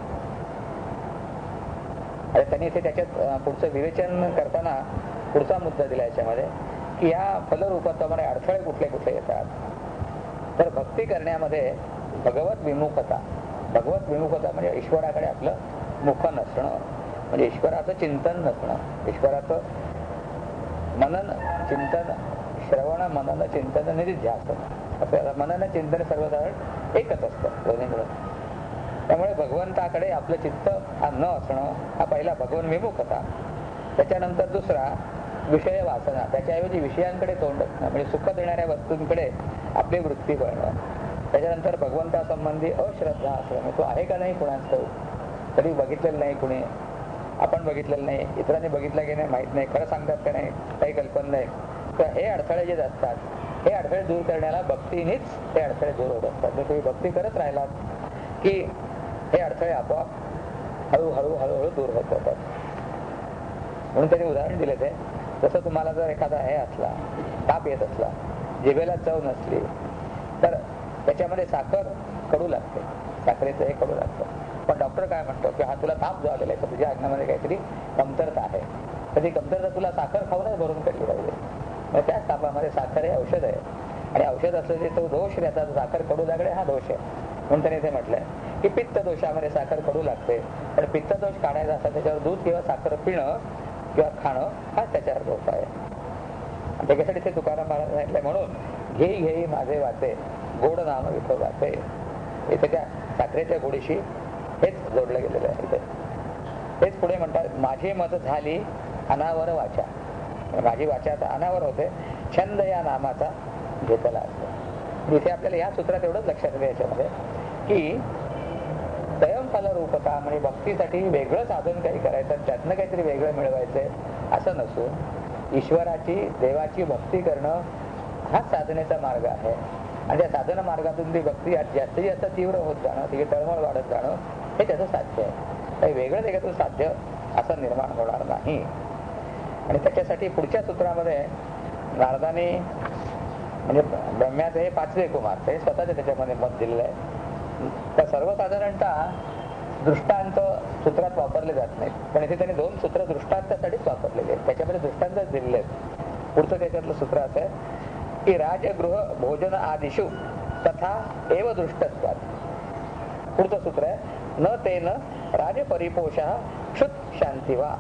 आणि त्यांनी इथे त्याच्यात पुढचं विवेचन करताना पुढचा मुद्दा दिला याच्यामध्ये की या फलरूपत्वामध्ये अडथळे कुठले कुठले येतात. तर भक्ती करण्यामध्ये भगवत विमुखता भगवत विमुखता म्हणजे ईश्वराकडे आपलं मुख नसणं, म्हणजे ईश्वराचं चिंतन नसणं, ईश्वराचं मनन चिंतन, श्रवण मनन चिंतन निधी ध्यास असं. मनन चिंतन सर्वसाधारण एकच असतं दोन्ही मिळून. त्यामुळे भगवंताकडे आपलं चित्त हा न असणं हा पहिला भगवन विमुखता. त्याच्यानंतर दुसरा विषय वासना, त्याच्याऐवजी विषयांकडे तोंड असणं, म्हणजे सुख देणाऱ्या वस्तूंकडे आपली वृत्ती करणं. त्याच्यानंतर भगवंतासंबंधी अश्रद्धा असणं, तो आहे का नाही कुणाच कधी बघितलेलं नाही, कुणी आपण बघितलेलं नाही, इतरांनी बघितलं की नाही माहित नाही, खरं सांगतात का नाही काही कल्पना नाही. तर हे अडथळे जे असतात हे अडथळे दूर करण्याला भक्तीनेच ते अडथळे दूर होत असतात. जर तुम्ही भक्ती करत राहिलात की हे अडथळे आपोआप हळूहळू हळूहळू दूर होत जातात. म्हणून त्यांनी उदाहरण दिले ते, जसं तुम्हाला जर एखादा हे असला, ताप येत असला, जिभेला चव नसली तर त्याच्यामध्ये साखर कडू लागते, साखरेचं हे कडू लागतं. पण डॉक्टर काय म्हणतो की हा तुला ताप जो आलेला आहे तर तुझ्या अन्नामध्ये काहीतरी कमतरता आहे, तर ती कमतरता तुला साखर खाऊनच भरून काढली पाहिजे. मग त्याच तापामध्ये साखर हे औषध आहे, आणि औषध असलेले तो दोष त्याचा साखर कडू लागणे हा दोष आहे. म्हणून त्याने इथे म्हटलंय की पित्त दोषामध्ये साखर कडू लागते, पण पित्त दोष काढायचा असता त्याच्यावर दूध किंवा साखर पिणं किंवा खाणं हा त्याच्यावर दोष आहे. त्याच्यासाठी ते तुकाराम महाराज सांगितलंय, म्हणून घेई घेई माझे वाचे गोड नाम विठोबाचे. इथे त्या साखरेच्या गोडीशी हेच जोडलं गेलेलं आहे. इथे हेच पुढे म्हणतात, माझी मत झाली अनावर वाचा, माझी वाचा आता अनावर होते, छंद या नामाचा घेतला असतो. इथे आपल्याला या सूत्रात एवढंच लक्षात येतं याच्यामध्ये की स्वयंफल रूपता म्हणजे भक्तीसाठी वेगळं साधन काही करायचं, त्यातनं काहीतरी वेगळं मिळवायचंय असं नसून ईश्वराची देवाची भक्ती करणं हा साधनेचा मार्ग आहे. आणि त्या साधन मार्गातून ती भक्ती जास्तीत जास्त तीव्र होत जाणं, तिची तळमळ वाढत जाणं हे त्याचं साध्य आहे. काही वेगळं त्याच्यातून साध्य असं निर्माण होणार नाही. आणि त्याच्यासाठी पुढच्या सूत्रामध्ये नारदाने म्हणजे ब्रह्म्याचे हे पाचवे कुमार ते स्वतःचे त्याच्यामध्ये मत दिलेलं आहे. तर सर्वसाधारणतः दृष्टांत सूत्रात वापरले जात नाहीत, पण इथे त्यांनी दोन सूत्र दृष्टांतासाठीच वापरलेले आहेत. त्याच्यामध्ये दृष्टांतच दिलेले आहेत. पुढचं त्याच्यातलं सूत्र असं आहे की राजगृह भोजन आदिषु तथा एव दृष्टत्वात. पुढचं सूत्र आहे न तेन राजपरिपोषः क्षुत शांतिवा.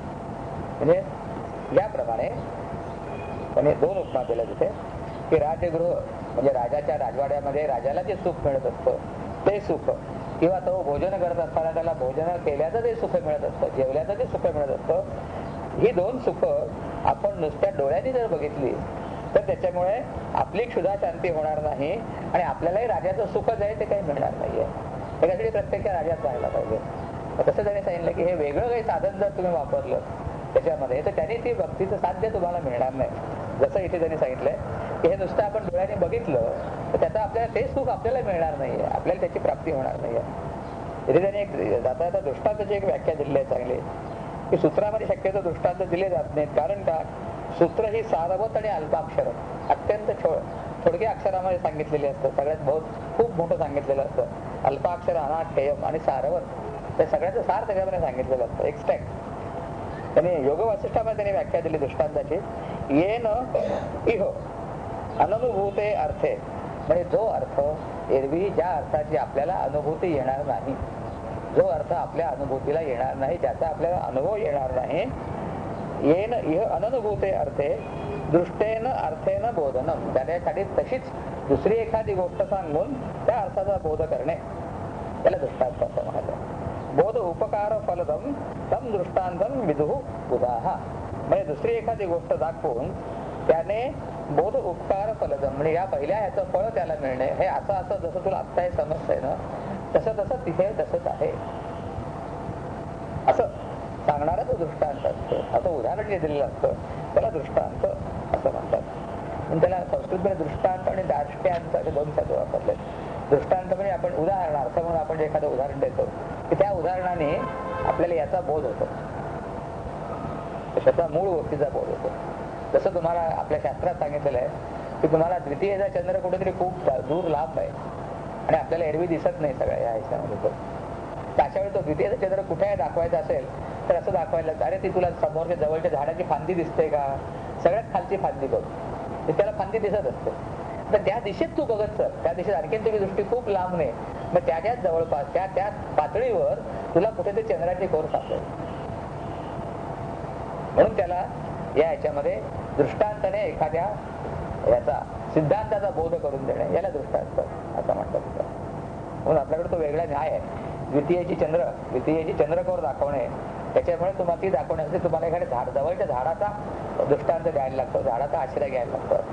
म्हणजे याप्रमाणे त्याने दोन उपमा दिल्या तिथे की राजगृह म्हणजे राजाच्या राजवाड्यामध्ये राजाला जे सुख मिळत असतं ते सुख, किंवा तो भोजन करत असताना त्याला भोजन केल्याचं जे सुख मिळत असतं, जेवल्याचं जे सुख मिळत असतं, ही दोन सुख आपण नुसत्या डोळ्यांनी जर बघितली तर त्याच्यामुळे आपली क्षुधा शांती होणार नाही आणि आपल्यालाही राजाचं सुख जे आहे ते काही मिळणार नाहीये. त्याच्यासाठी प्रत्यक्ष राजात जायला पाहिजे. तसं त्यांनी सांगितलं की हे वेगळं काही साधन जर तुम्ही वापरलं त्याच्यामध्ये तर त्यांनी ती भक्तीचं साध्य तुम्हाला मिळणार नाही. जसं इथे त्यांनी सांगितलंय की हे नुसतं आपण डोळ्याने बघितलं तर त्याचा आपल्याला ते सुख आपल्याला मिळणार नाहीये, आपल्याला त्याची प्राप्ती होणार नाहीये. इथे त्यांनी एक जाता जाता दृष्टांताची एक व्याख्या दिली आहे चांगली की सूत्रामध्ये शक्यतो दृष्टांत दिले जात नाहीत. कारण का सूत्र ही सारवत आणि अल्पाक्षर अत्यंत थोडक्या अक्षरामध्ये सांगितलेली असतं. सगळ्यात बहुत खूप मोठं सांगितलेलं असतं. अल्पाक्षर अनाख्यम आणि सारवत ते सगळ्याचं सार त्याच्यामध्ये सांगितलेलं असतं. एक्स्ट्रॅक्ट त्यांनी योग वासिष्ठामध्ये त्यांनी व्याख्या दिली दृष्टांताची. येन इह अनुभूते अर्थे म्हणजे जो अर्थ एरवी ज्या अर्थाची आपल्याला अनुभूती येणार नाही, जो अर्थ आपल्या अनुभूतीला येणार नाही, ज्याचा आपल्याला अनुभव येणार नाही, येन इह अननुभूते अर्थे दृष्टेन अर्थेन बोधनम. त्यासाठी तशीच दुसरी एखादी गोष्ट सांगून त्या अर्थाचा बोध करणे त्याला दृष्टांत असं म्हणायचं. बोध उपकार फलदम तम दृष्टांतम विदुः उदाह. म्हणजे दुसरी एखादी गोष्ट दाखवून त्याने बोध उपकार फलदम म्हणजे या पहिल्या ह्याचं फळ त्याला मिळणे, हे असं असं जसं तुला आत्ता हे समजतंय ना तसं तसं तिथे तसंच आहे असं सांगणारा तो दृष्टांत असतो. असं उदाहरण जे दिलेलं असतं त्याला दृष्टांत असं म्हणतात. पण त्याला संस्कृतमध्ये दृष्टांत आणि दार्ष्ट्यांत असे दोन शब्द वापरले. दृष्टांत म्हणजे आपण उदाहरणार्थ म्हणून आपण जे एखादं उदाहरण देतो की त्या उदाहरणाने आपल्याला याचा बोध होतो, त्याचा मूळ गोष्टीचा बोध होतो. जसं तुम्हाला आपल्या शास्त्रात सांगितलेलं आहे की तुम्हाला द्वितीयचा चंद्र कुठेतरी खूप दूर लांब आहे आणि आपल्याला एरवी दिसत नाही सगळ्या या ह्याच्यामध्ये तो. अशा वेळी तो द्वितीयचा चंद्र कुठे आहे दाखवायचा असेल तर असं दाखवायला, अरे ती तुला समोरच्या जवळच्या झाडाची फांदी दिसते का, सगळ्यात खालची फांदी बघ, त्याला फांदी दिसत असते. तर त्या दिशेत तू बघत चल, त्या दिशेत आणखीन तुझी दृष्टी खूप लांब नाही, मग त्याच्याच जवळपास त्या त्या पातळीवर तुला कुठेतरी चंद्राची कोर सापडेल. म्हणून त्याला या याच्यामध्ये दृष्टांताने एखाद्या याचा सिद्धांताचा बोध करून देणे याला दृष्टांत असं म्हणतात. म्हणून आपल्याकडे तो वेगळा न्याय आहे द्वितीयची चंद्र द्वितीयची चंद्रकोर दाखवणे, त्याच्यामुळे तुम्हाला ती दाखवण्यासाठी तुम्हाला एखाद्या झाड जवळच्या झाडाचा दृष्टांत द्यायला लागतो, झाडाचा आश्रय घ्यायला लागतो.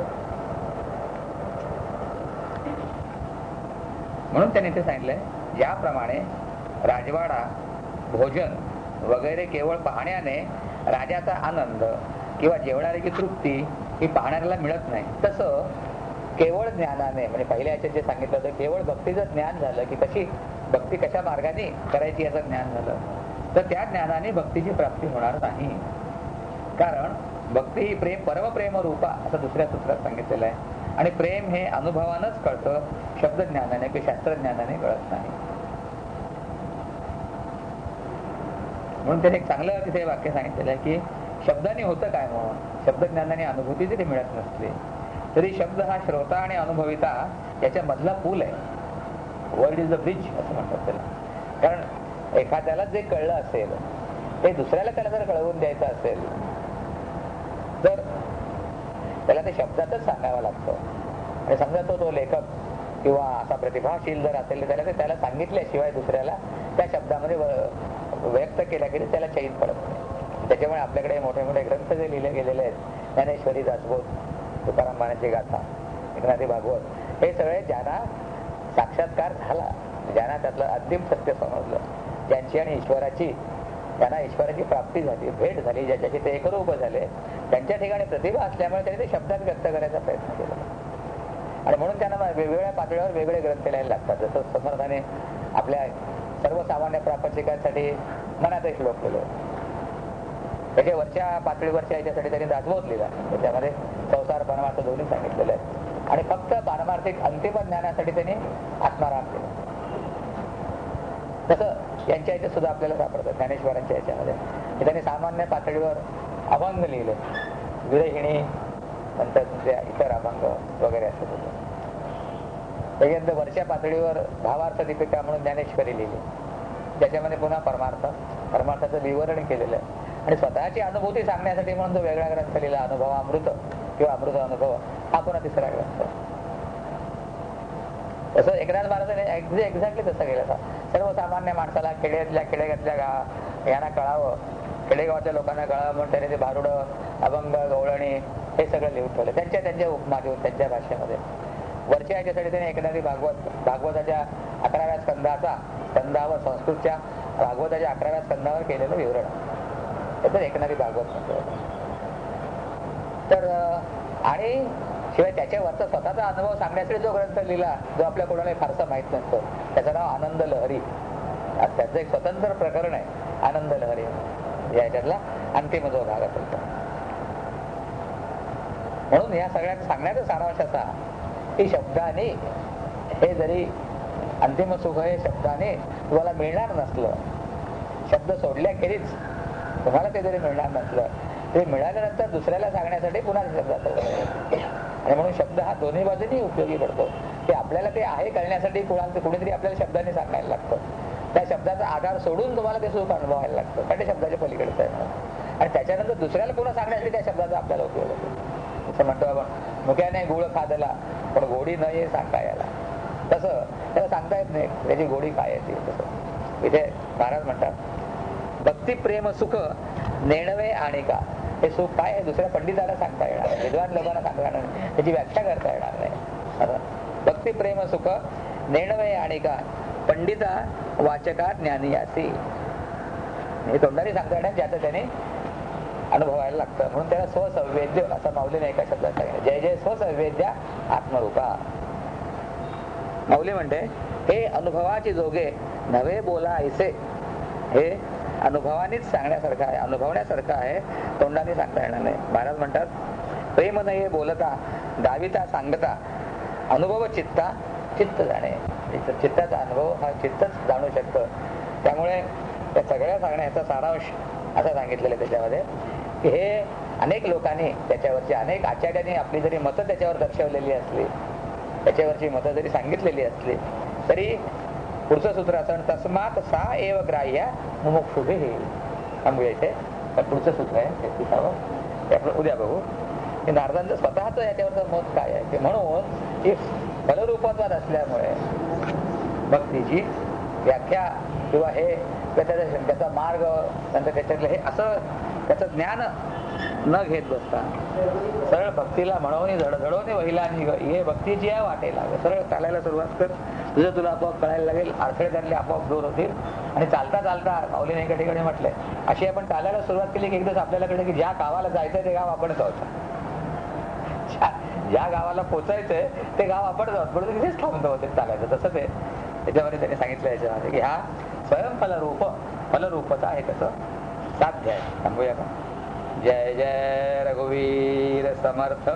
म्हणून त्यांनी ते सांगितलंय, ज्याप्रमाणे राजवाडा, भोजन वगैरे केवळ पाहण्याने राजाचा आनंद किंवा जेवणाची तृप्ती ही पाहणाऱ्याला मिळत नाही, तसं केवळ ज्ञानाने, म्हणजे पहिल्या याच्यात जे सांगितलं होतं, केवळ भक्तीचं ज्ञान झालं की कशी भक्ती कशा मार्गाने करायची याचं ज्ञान झालं, तर त्या ज्ञानाने भक्तीची प्राप्ती होणार नाही. कारण भक्ती ही प्रेम परमप्रेम रूपा असं दुसऱ्या सूत्रात सांगितलेलं आहे. आणि प्रेम हे अनुभवानंच कळतं, शब्दज्ञानाने किंवा शास्त्रज्ञानाने कळत नाही. म्हणून त्याने एक चांगलं तिथे वाक्य सांगितलेलं आहे की शब्दाने होतं काय, म्हणून शब्दज्ञानाने अनुभूती जरी मिळत नसली तरी शब्द हा श्रोता आणि अनुभविता याच्या मधला पूल आहे. वर्ड इज द ब्रिज असं म्हणतात त्याला. कारण एखाद्याला जे कळलं असेल ते दुसऱ्याला त्याला जर कळवून द्यायचं असेल तर त्याला ते शब्दातच सांगावं लागतं. आणि समजा तो तो लेखक किंवा असा प्रतिभाशील जर असेल त्याला ते त्याला सांगितल्याशिवाय दुसऱ्याला त्या शब्दामध्ये व्यक्त केल्या गेले त्याला चैन पडत नाही. त्याच्यामुळे आपल्याकडे मोठे मोठे ग्रंथ जे लिहिले गेलेले आहेत, ज्ञानेश्वरी, दासबोध, तुकाराम महाराजांची गाथा, एकनाथी भागवत, हे सगळे ज्यांना साक्षात्कार झाला, ज्यांना त्यातलं अंतिम सत्य समजलं, ज्यांची आणि ईश्वराची त्यांना ईश्वराची प्राप्ती झाली, भेट झाली, ज्याच्याशी ते एकरूप झाले, त्यांच्या ठिकाणी प्रतिभा असल्यामुळे त्यांनी ते शब्दात व्यक्त करायचा प्रयत्न केला. आणि म्हणून त्यांना वेगवेगळ्या पातळीवर वेगळे ग्रंथ लिहायला लागतात. जसं समर्थाने आपल्या सर्वसामान्य प्रापंचिकांसाठी मनात श्लोक केले, त्याच्या वरच्या पातळीवरच्या याच्यासाठी त्यांनी दासबोध लिहिला, त्याच्यामध्ये संसार परमार्थ दोन्ही सांगितलेलं आहे. आणि फक्त पारमार्थिक अंतिम ज्ञानासाठी त्यांनी आत्माराम केलं. तसं यांच्या याच्यात सुद्धा आपल्याला सापडतं ज्ञानेश्वरांच्या याच्यामध्ये त्यांनी सामान्य पातळीवर अभंग लिहिले, विरहिणी, नंतर तुमच्या इतर अभंग वगैरे असत होते. त्याच्यानंतर वरच्या पातळीवर भावार्थ दीपिका म्हणून ज्ञानेश्वरी लिहिली, ज्याच्यामध्ये पुन्हा परमार्थ परमार्थाचं विवरण केलेलं आहे. आणि स्वतःची अनुभूती सांगण्यासाठी म्हणून तो वेगळा ग्रंथ लिहिला, अनुभव अमृत किंवा अमृत अनुभव, हा पुन्हा तिसरा ग्रंथ. तसं एकनाथ महाराजांनी एक्झॅक्टली तसं केलं. सर्वसामान्य माणसाला खेड्यातल्या खेडेगातल्या गा यांना कळावं, खेडेगावातल्या लोकांना कळावं म्हणून त्याने ते भारुडं, अभंग, गवळणी हे सगळं लिहून ठेवलं, त्यांच्या त्यांच्या उपमा देऊन त्यांच्या भाषेमध्ये. वरच्या याच्यासाठी त्याने एकनाथी भागवत भागवताच्या अकराव्या स्कंधाचा स्कंधावर संस्कृतच्या भागवताच्या अकराव्या स्कंधावर केलेलं विवरण, त्याचं एकनाथी भागवत म्हणतो. तर आणि शिवाय त्याच्यावरचा स्वतःचा अनुभव सांगण्यासाठी जो ग्रंथ लिहिला, जो आपल्या कोणाला फारसा माहित नसतो, त्याचं नाव आनंद लहरी. त्याचं एक स्वतंत्र प्रकरण आहे, आनंद लहरी याच्यातला अंतिम जो भाग असेल. म्हणून या सगळ्यात सांगण्याचा सारांश असा की शब्दाने हे जरी अंतिम सुख हे शब्दाने तुम्हाला मिळणार नसलं, शब्द सोडल्याखेरीज तुम्हाला ते जरी मिळणार नसलं, ते मिळाल्यानंतर दुसऱ्याला सांगण्यासाठी पुन्हा शब्द जातो. आणि म्हणून शब्द हा दोन्ही बाजूनी उपयोगी पडतो. की आपल्याला ते आहे कळण्यासाठी कुणाला कुणीतरी आपल्याला शब्दाने सांगायला लागतं, त्या शब्दाचा आधार सोडून तुम्हाला ते सुख अनुभवायला लागतं, कारण ते शब्दाच्या पलीकडचं आहे. आणि त्याच्यानंतर दुसऱ्याला पुन्हा सांगण्यासाठी त्या शब्दाचा आपल्याला उपयोग होतो. असं म्हणतो आपण, मुक्याने गुळ खादला पण गोडी न ये सांगता याला, तसं त्याला सांगता येत नाही त्याची गोडी काय येते. तसं इथे महाराज म्हणतात, भक्ती प्रेम सुख नेणवे आणि का, हे सुख काय आहे दुसऱ्या पंडिताला सांगता येणार नाही, विद्वान लोकांना सांगता येणार नाही, त्याची व्याख्या करता येणार नाही. भक्ती प्रेम सुख नेणवे आणि का पंडिता वाचका ज्ञानी असे, हे तोंडाने सांगता येणार, ज्याचं त्याने अनुभवायला लागतं. म्हणून त्याला स्वसंवेद्य असं माऊलीने एका शब्दात सांगितलं, जय जय स्वसंवेद्या आत्मरूपा. माऊली म्हणते, हे अनुभवाची जोगे नवे बोला ऐसे, हे अनुभवानेच सांगण्यासारखं आहे, अनुभवण्यासारखं आहे, तोंडाने सांगता येणार नाही. महाराज म्हणतात, प्रेम नाही बोलता दाविता सांगता अनुभव चित्ता चित्त जाणे. चित्ताचा अनुभव हा चित्तच जाणू शकतं. त्यामुळे त्या सगळ्या सांगण्याचा सारांश असं सांगितलेलं आहे त्याच्यामध्ये की हे अनेक लोकांनी त्याच्यावरची अनेक आचार्यांनी आपली जरी मतं त्याच्यावर दर्शवलेली असली, त्याच्यावरची मतं जरी सांगितलेली असली, तरी पुढचं सूत्र असं, तस्मात सा एव ग्राह्य मुमुक्षुभे. थांबूया इथे, पुढचं सूत्र आहे तेहतीसावं, ते आपण उद्या बघू की नारदांचं स्वतःच याच्यावरचं मत काय आहे. की म्हणून ही फलरूपत्वात असल्यामुळे भक्तीची व्याख्या किंवा हे त्याचा त्याचा मार्ग नंतर त्याच्यातलं हे असं त्याचं ज्ञान न घेत बसता सरळ भक्तीला म्हणून झडझडवणे वहिला हे भक्तीची आहे वाटेला सरळ चालायला सुरुवात कर. तुझं तुला आपोआप कळायला लागेल. अडथळे त्यातले आपोआप दूर होतील. आणि चालता चालता माऊलीने एका ठिकाणी म्हटलंय अशी आपण चालायला सुरुवात केली की एक दिवस आपल्याला कळलं की ज्या गावाला जायचंय ते गाव आपणच आहोत. ज्या गावाला पोचायचंय ते गाव आपणच आहोत म्हणून तिथेच थांबतो होते चालायचं. तसं ते त्याच्यामध्ये त्यांनी सांगितलं याच्यामध्ये की हा स्वयंफलरूप फलरूपता आहे त्याचं साध्य आहे. थांबूया का? जय जय रघुवीर समर्थ.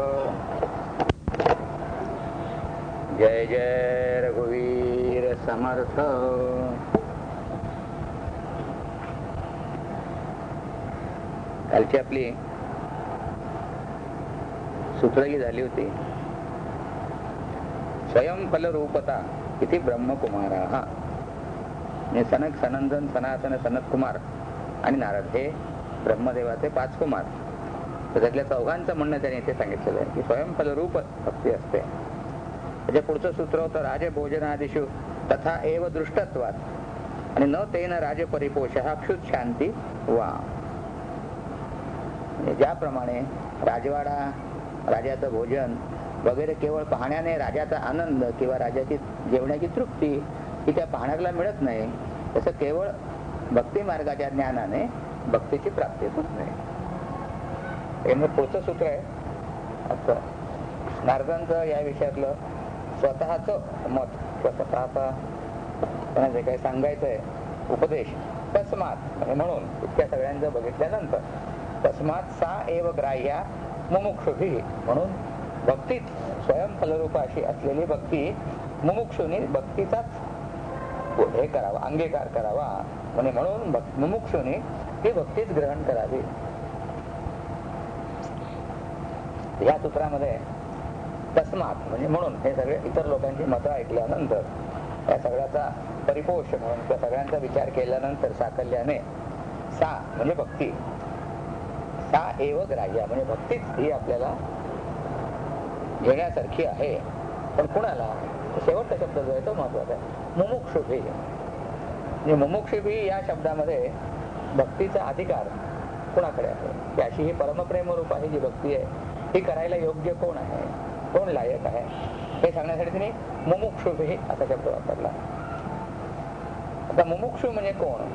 जय जय रघुवीर समर्थ. कालची आपली सूत्रही झाली होती. स्वयंफलरूपता इथे ब्रह्मकुमारा. हा सनक सनंदन सनातन सनत कुमार आणि नारद हे ब्रह्मदेवाचे पाच कुमार. तर त्यातल्या चौघांचं म्हणणं त्याने इथे सांगितलेलं आहे की स्वयंफलरूप भक्ती असते. त्याच्या पुढचं सूत्र होतं राजभोजनादिषु तथा एव दृष्टत्वात आणि न तेन राजपरिपोष क्षुत शांती वा. ज्याप्रमाणे राजवाडा राजाचं भोजन वगैरे केवळ पाहण्याने राजाचा आनंद किंवा राजाची जेवणाची तृप्ती ही त्या पाहण्याला मिळत नाही, तसं केवळ भक्ती मार्गाच्या ज्ञानाने भक्तीची प्राप्ती होत नाही. हे पुढचं सूत्र आहे असं नारदांचं या विषयातलं स्वतःच मत, स्वतःचा त्यांना जे काही सांगायचंय उपदेश. तस्मात म्हणून इतक्या सगळ्यांचं बघितल्यानंतर तस्मात सा एव ग्राह्या मुमुक्षुभी म्हणून भक्तीत स्वयंफलरूप अशी असलेली भक्ती मुमुक्षुनी भक्तीचाच हे करावा, अंगीकार करावा. म्हणजे म्हणून मुमुक्षुनी ही भक्तीच ग्रहण करावी. या सूत्रामध्ये तस्मात म्हणजे म्हणून हे सगळे इतर लोकांची मतं ऐकल्यानंतर या सगळ्याचा परिपोष म्हणून त्या सगळ्यांचा विचार केल्यानंतर साकल्याने सा म्हणजे भक्ती, सा एव ग्राह्य म्हणजे भक्तीच ही आपल्याला घेण्यासारखी आहे. पण कुणाला? शेवटचा शब्द जो आहे तो महत्वाचा आहे. मुमुक्षुभी. म्हणजे मुमुक्षुभी या शब्दामध्ये भक्तीचा अधिकार कुणाकडे आहे? की अशी ही परमप्रेम रूप आहे जी भक्ती आहे ही करायला योग्य कोण आहे, कोण लायक आहे हे सांगण्यासाठी तिने मुमुक्षुभी असा शब्द वापरला. आता मुमुक्षु म्हणजे कोण?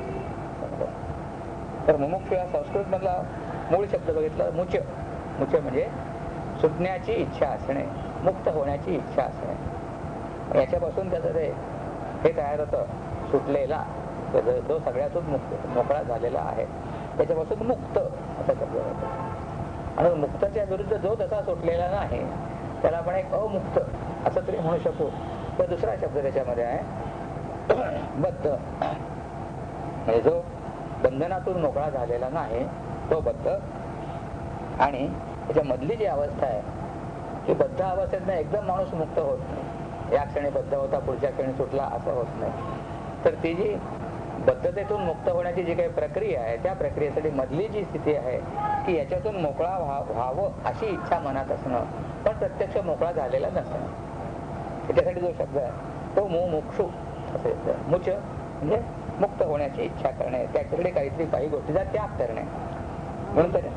तर मुमुक्षु हा संस्कृत मधला मूळ शब्द बघितला मुच. मुच म्हणजे सुटण्याची इच्छा असणे, मुक्त होण्याची इच्छा असणे. याच्यापासून त्याचं ते हे तयार होतं सुटलेला, जो सगळ्यातून मुक्त मोकळा झालेला आहे त्याच्यापासून मुक्त असा शब्द होतो. आणि मुक्ताच्या विरुद्ध जो तसा सुटलेला नाही त्याला आपण एक अमुक्त असं तरी म्हणू शकू. तर दुसरा शब्द त्याच्यामध्ये आहे बद्ध. म्हणजे जो बंधनातून मोकळा झालेला नाही तो बद्ध. आणि त्याच्या मधली जी अवस्था आहे की बद्ध अवस्थेत ना एकदम माणूस मुक्त होत नाही. या क्षणी बद्ध होता पुढच्या क्षणी सुटला असं होत नाही. तर ती जी बद्धतेतून मुक्त होण्याची जी काही प्रक्रिया आहे त्या प्रक्रियेसाठी मधली जी स्थिती आहे की याच्यातून मोकळा व्हावं अशी इच्छा मनात असणं पण प्रत्यक्ष मोकळा झालेला नसणं. त्याच्यासाठी जो शब्द आहे तो मुमुक्षु असे. मुच म्हणजे मुक्त होण्याची इच्छा करणे, त्याच्याकडे काहीतरी काही गोष्टीचा त्याग करणे. म्हणून तर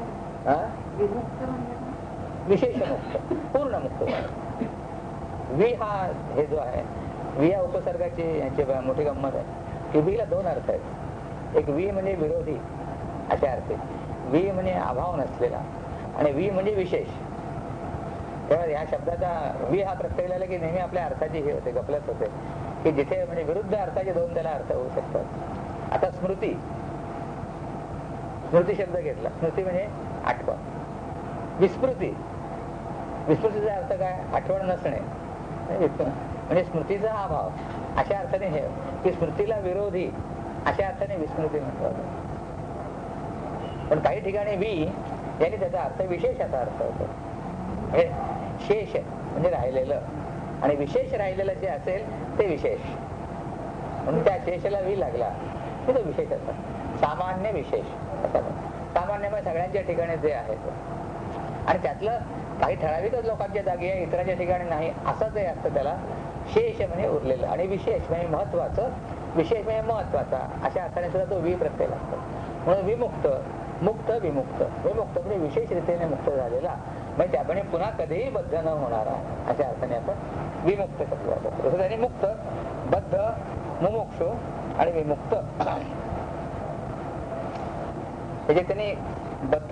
विशेष मुक्त, पूर्ण मुक्त. वी हा हे जो आहे वी या उपसर्गाची यांची मोठी गंमत आहे की वीला दोन अर्थ आहेत. एक वी म्हणजे विरोधी अशा अर्थे, वी म्हणजे अभाव नसलेला आणि वी म्हणजे विशेष. तेव्हा या शब्दाचा वी हा प्रत्येक आला की नेहमी आपल्या अर्थाची हे होते गफलत होते की जिथे म्हणजे विरुद्ध अर्थाचे दोन त्याला अर्थ होऊ शकतात. आता स्मृती, स्मृती शब्द घेतला. स्मृती म्हणजे आठवण. विस्मृती, विस्मृतीचा अर्थ काय? आठवण नसणे. म्हणजे स्मृतीचा अभाव अशा अर्थाने हे की स्मृतीला विरोधी अशा अर्थाने विस्मृती म्हणतात. पण काही ठिकाणी वी यांनी त्याचा अर्थ विशेष असा अर्थ होतो. म्हणजे शेष म्हणजे राहिलेलं आणि विशेष राहिलेलं जे असेल ते विशेष. म्हणून त्या शेषला वी लागला की तो विशेष असतात. सामान्य विशेष असा. सामान्य म्हणजे सगळ्यांच्या ठिकाणी जे आहे आणि त्यातलं काही ठराविकच लोकांच्या जागी आहे, इतरांच्या ठिकाणी नाही असं जे असतं त्याला शेष म्हणजे उरलेलं आणि विशेष म्हणजे महत्वाचं, विशेष म्हणजे महत्वाचा, अशा अर्थाने सुद्धा तो वि प्रत्यय लागतो. म्हणून विमुक्त, मुक्त, विमुक्त. विमुक्त म्हणजे विशेष रीतीने मुक्त झालेला, म्हणजे त्यापणे पुन्हा कधीही बद्ध न होणारा, अशा अर्थाने आपण विमुक्त शब्द वापरतो. तसं त्याने मुक्त, बद्ध, मुमुक्षु आणि विमुक्त म्हणजे त्यांनी बद्ध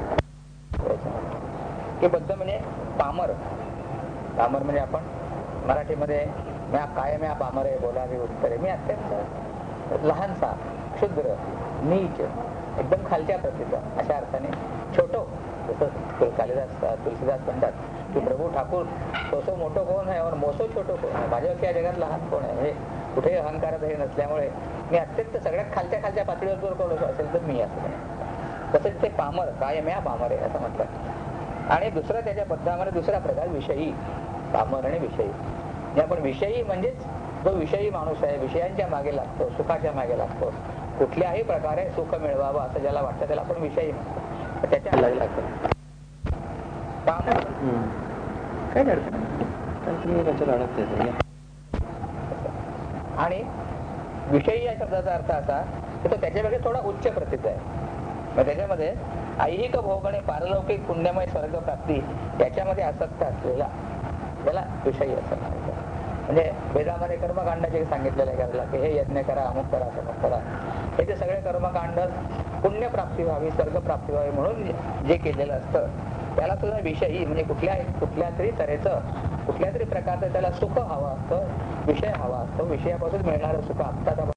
की बद्ध म्हणजे पामर. पामर म्हणजे आपण मराठीमध्ये म्या काय म्या पामर आहे बोलावी उत्तरे, मी अत्यंत लहानसा, क्षुद्र, नीच, एकदम खालच्या प्रतीचा, अशा अर्थाने छोटो. जसं कालिदास तुलसीदास म्हणतात की प्रभू ठाकूर सोसो मोठो कोण आहे और मोसो छोटो कोण आहे, माझ्यापेक्षा या जगात लहान कोण आहे. म्हणजे कुठेही अहंकारात हे नसल्यामुळे मी अत्यंत सगळ्यात खालच्या खालच्या पातळीवर जर कोण असेल तर मी असं. तसंच ते पामर, काय म्या पामर आहे असं म्हटलं. आणि दुसरं त्याच्या बद्धामध्ये दुसरा प्रकार विषयी, पामर आणि विषयी. आपण विषयी म्हणजेच जो विषयी माणूस आहे, विषयांच्या मागे लागतो, सुखाच्या मागे लागतो, कुठल्याही प्रकारे सुख मिळवावं असं ज्याला वाटतं त्याला आपण विषयी म्हणतो. त्याच्या लागतं पामर काय आणि विषयी या शब्दाचा अर्थ असा की तो त्याच्यापेक्षा थोडा उच्च प्रतीचा आहे. मग त्याच्यामध्ये ऐहिक भोग आणि पारलौकिक पुण्यमय स्वर्ग प्राप्ती याच्यामध्ये आसक्त असलेला त्याला विषयी असं म्हणायचं. म्हणजे वेदामध्ये कर्मकांडाचे सांगितलेलं आहे करायला की हे यज्ञ करा, अमुक करा, तमुक करा, हे जे सगळे कर्मकांड पुण्यप्राप्ती व्हावी, स्वर्गप्राप्ती व्हावी म्हणून जे केलेलं असतं त्याला सुद्धा विषयी म्हणजे कुठल्या कुठल्या तरी तऱ्हेचं, कुठल्या तरी प्रकारचं त्याला सुख हवं असतं, विषय हवा असतो. विषयापासून मिळणारं सुख आत्ताचा